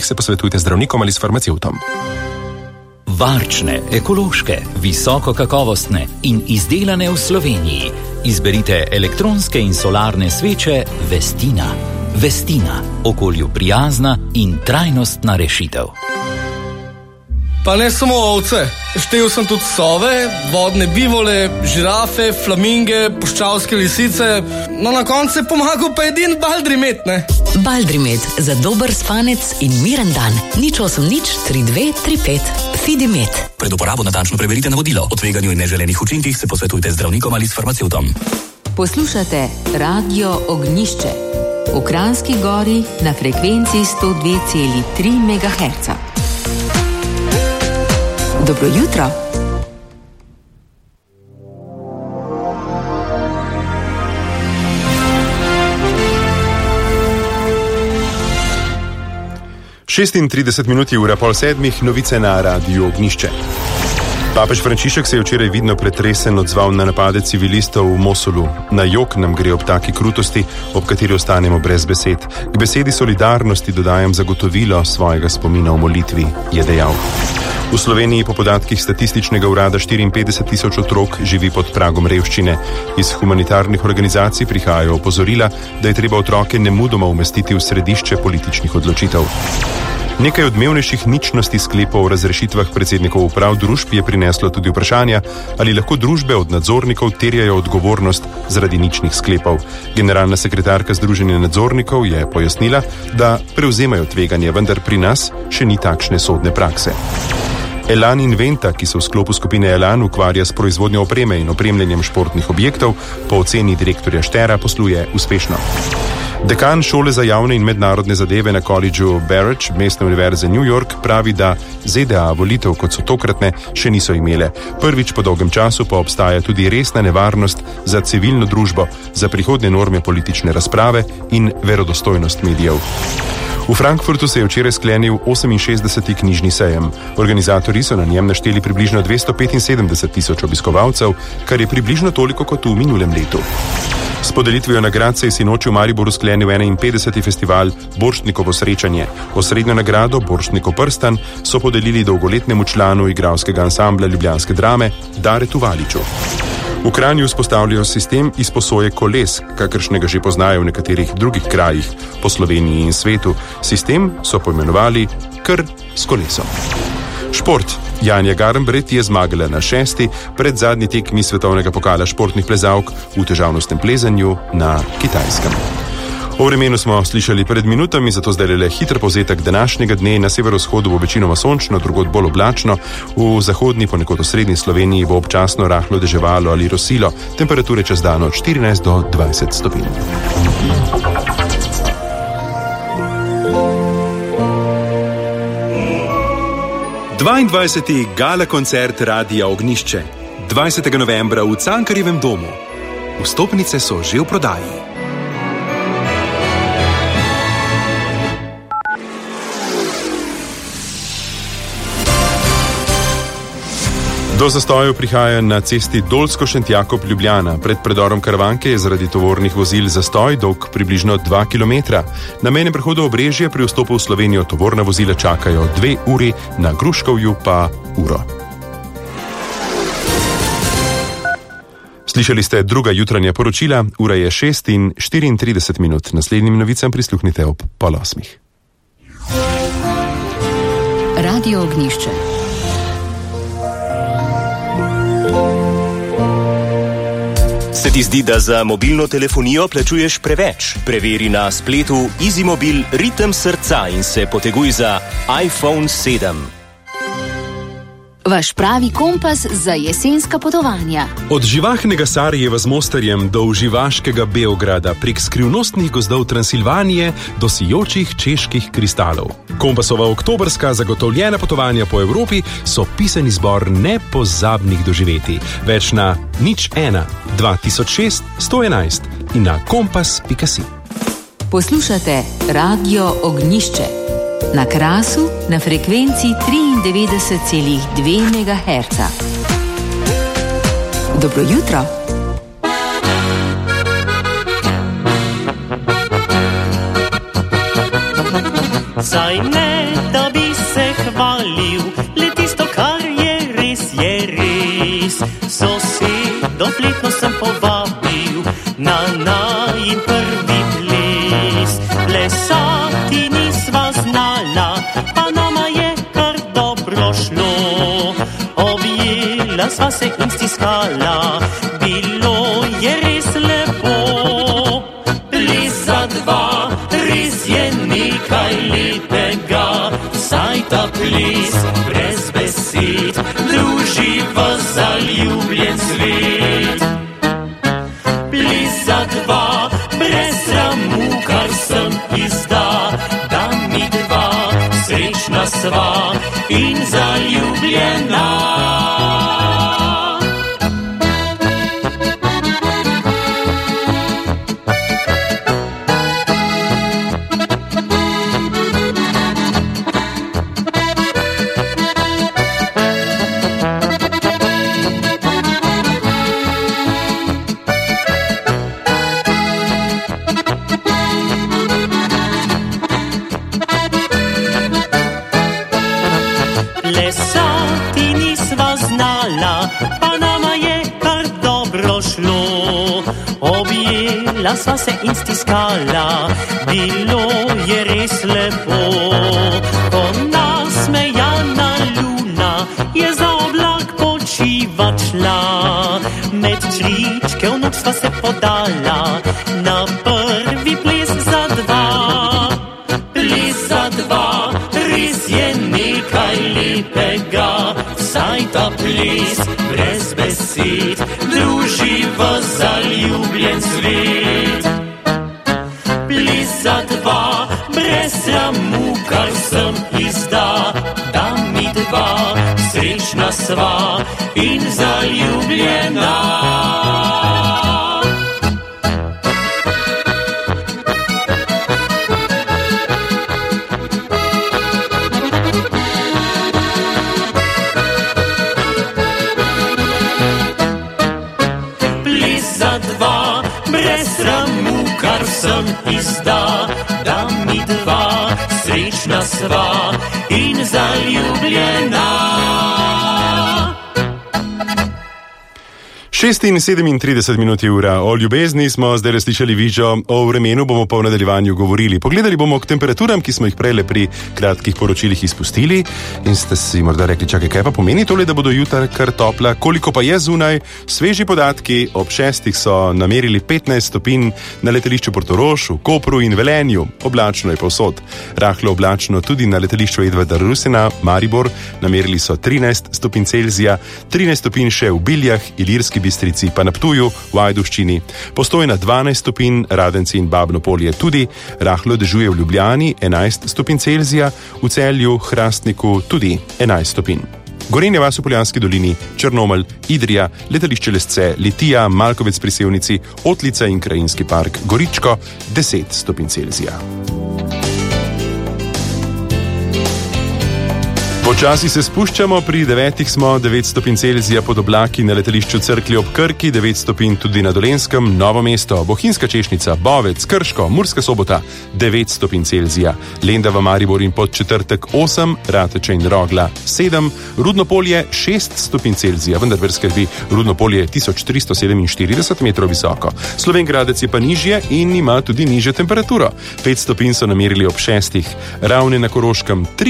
se posvetujte z zdravnikom ali s farmacevtom. Varčne, ekološke, visoko kakovostne in izdelane v Sloveniji. Izberite elektronske in solarne sveče Vestina. Vestina, okolju prijazna in trajnostna rešitev. Pa ne samo ovce, štel sem tudi sove, vodne bivole, žirafe, flaminge, puščavske lisice, no na koncu je pomagal pa edin Baldrimet, ne? Baldrimet, za dober spanec in miren dan. 080 32 35 Fidimet. Pred uporabo natančno preverite navodilo. O tveganju in neželenih učinkih se posvetujte z zdravnikom ali s farmacevtom. Poslušate Radio Ognjišče v Kranjski Gori na frekvenci 102,3 MHz. Dobro jutro. Šestintrideset minut je ura pol sedmih, novice na Radiu Ognjišče. Papež Frančišek se je včeraj vidno pretresen odzval na napade civilistov v Mosulu. Na jok nam gre ob taki krutosti, ob kateri ostanemo brez besed. K besedi solidarnosti dodajam zagotovilo svojega spomina v molitvi, je dejal. V Sloveniji po podatkih statističnega urada 54 tisoč otrok živi pod pragom revščine. Iz humanitarnih organizacij prihajajo opozorila, da je treba otroke nemudoma umestiti v središče političnih odločitev. Nekaj odmevnejših ničnosti sklepov o razrešitvah predsednikov uprav družb je prineslo tudi vprašanja, ali lahko družbe od nadzornikov terjajo odgovornost zaradi ničnih sklepov. Generalna sekretarka Združenja nadzornikov je pojasnila, da prevzemajo tveganje, vendar pri nas še ni takšne sodne prakse. Elan Inventa, ki se v sklopu skupine Elan ukvarja s proizvodnjo opreme in opremljanjem športnih objektov, po oceni direktorja Štera posluje uspešno. Dekan šole za javne in mednarodne zadeve na koledžu Barrett, mestne univerze New York, pravi, da ZDA volitev, kot so tokratne, še niso imele. Prvič po dolgem času pa obstaja tudi resna nevarnost za civilno družbo, za prihodnje norme politične razprave in verodostojnost medijev. V Frankfurtu se je včeraj sklenil 68. knjižni sejem. Organizatorji so na njem našteli približno 275 tisoč obiskovalcev, kar je približno toliko kot v minulem letu. S podelitvijo nagrad se je sinoči v Mariboru sklenil 51. festival Borštnikovo srečanje. Osrednjo nagrado Borštnikov prstan so podelili dolgoletnemu članu igralskega ansambla ljubljanske drame Daretu Valiču. V Kranju vzpostavljajo sistem izposoje koles, kakršnega že poznajo v nekaterih drugih krajih po Sloveniji in svetu. Sistem so poimenovali Kr s kolesom. Šport. Janja Garnbret je zmagala na 6. predzadnji tekmi svetovnega pokala športnih plezalk v težavnostnem plezanju na Kitajskem. O vremenu smo slišali pred minutami, zato zdaj le hiter povzetek današnjega dne. Na severovzhodu bo večinoma sončno, drugod bolj oblačno, v zahodni, ponekod osrednji Sloveniji bo občasno rahlo deževalo ali rosilo, temperature čez dan od 14 do 20 stopinj. Dvaindvajseti gala koncert Radia Ognjišče. 20. novembra v Cankarjevem domu. Vstopnice so že v prodaji. Do zastojev prihaja na cesti Dolsko-Šentjakob-Ljubljana. Pred predorom Karavanke je zaradi tovornih vozil zastoj dolg približno 2 km. Na mejnem prehodu Obrežje pri vstopu v Slovenijo tovorna vozila čakajo 2 uri, na Gruškovju pa uro. Slišali ste druga jutranja poročila, ura je 6:34. Naslednjim novicam prisluhnite ob 7:30. Radio Ognjišče. Se ti zdi, da za mobilno telefonijo plačuješ preveč? Preveri na spletu EasyMobil ritem srca in se poteguj za iPhone 7. Vaš pravi kompas za jesenska potovanja. Od živahnega Sarajeva z Mostarjem do uživaškega Beograda, prek skrivnostnih gozdov Transilvanije do sijočih čeških kristalov. Kompasova oktobrska zagotovljena potovanja po Evropi so pisani zbor nepozabnih doživetij. Več na 01 2006 111 in na kompas.si. Poslušate Radio Ognjišče na Krasu na frekvenci 93,2 MHz. Dobro jutro. Saj ne da bi se hvalil, le tisto, kar je res, sosedo fletno sem povabil na najin prvi ples. Plesati nisva znala, pa nama je kar dobro šlo. Objela sva se in stiskala, bilo je res lepo. Ples za dva, res je nekaj lepega, saj ta ples brez besed druži v zaljubljen svet. Ples za dva, brez sramu, kar sem izda, da mi dva srečna sva in zaljubljena. Plesati nisva znala, pa nama je kar dobro šlo. Objela sva se in stiskala, bilo je res lepo. Ko nasmejana luna je za oblak počivat šla, med čričke v noč sva se podala na prvi ples za dva. Ples za dva, res je nekaj lepega, saj ta ples brez besed druži v zaljubljen svet. Ples za dva, brez sramu, kar sem izda, da mi dva srečna sva in zaljubljena. Brez sramu, kar sem izda, da mi dva srečna sva in zaljubljena. 6:37 minut je ura. O ljubezni smo zdaj slišali vižo, o vremenu bomo pa v nadaljevanju govorili. Pogledali bomo k temperaturam, ki smo jih prej pri kratkih poročilih izpustili, in ste si morda rekli, čakaj, kaj pa pomeni tole, da bodo jutra kar topla, koliko pa je zunaj. Sveži podatki, ob 6 so namerili 15 stopinj na letališču Portorož, v Kopru in Velenju. Oblačno je povsod. Rahlo oblačno tudi na letališču Edvarda Rusina, Maribor, namerili so 13 stopinj Celzija, 13 stopinj še v Biljah, Ilirski Bistrici, pa na Ptuju, v Ajdovščini. Postojna 12 stopinj, Radenci in Babno Polje tudi, rahlo dežuje v Ljubljani 11 stopinj Celzija, v Celju, Hrastniku tudi 11 stopinj. Gorenja vas v Poljanski dolini, Črnomelj, Idrija, letališče Lesce, Litija, Malkovec pri Sevnici, Otlica in krajinski park Goričko 10 stopinj Celzija. Počasi se spuščamo, pri 9 smo, 9 stopinj Celzija pod oblaki na letališču Cerklje ob Krki, 9 stopinj tudi na Dolenjskem, Novo mesto, Bohinjska Češnica, Bovec, Krško, Murska Sobota, 9 stopinj Celzija, Lendava, Maribor in Podčetrtek 8, Rateče in Rogla 7, Rudno Polje 6 stopinj Celzija, vendar brez skrbi, Rudno Polje je 1347 metrov visoko. Slovenj Gradec je pa nižje in ima tudi nižjo temperaturo. 5 stopinj so namerili ob 6, Ravne na Koroškem 3,